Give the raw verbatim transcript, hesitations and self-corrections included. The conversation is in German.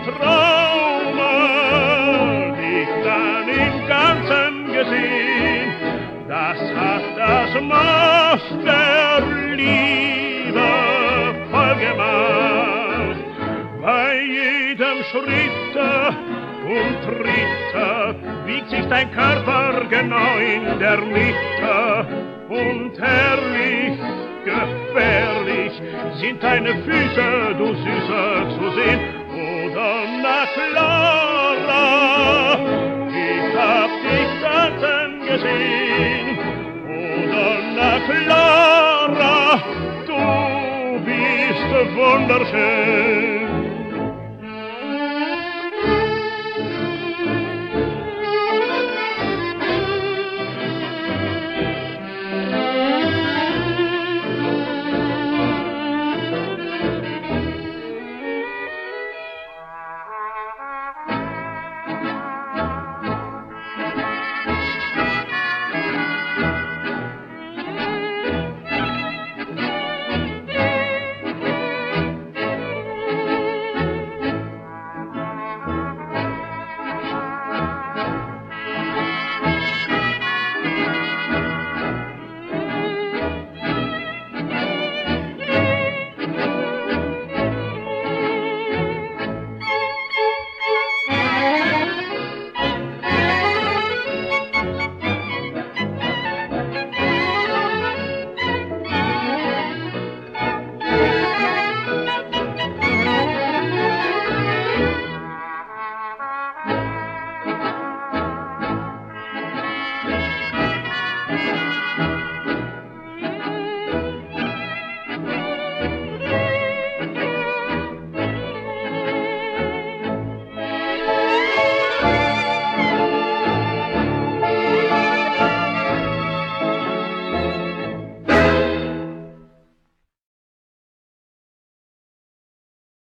Traume dich dann im Ganzen gesehen. Das hat das Maß der Liebe voll gemacht. Bei jedem Schritte und Tritte wiegt sich dein Körper genau in der Mitte. Und herrlich, gefährlich sind deine Füße, du Süße, zu sehen. Oder na Clara, ich hab dich tanzen gesehen. Oder na Clara, du bist wunderschön.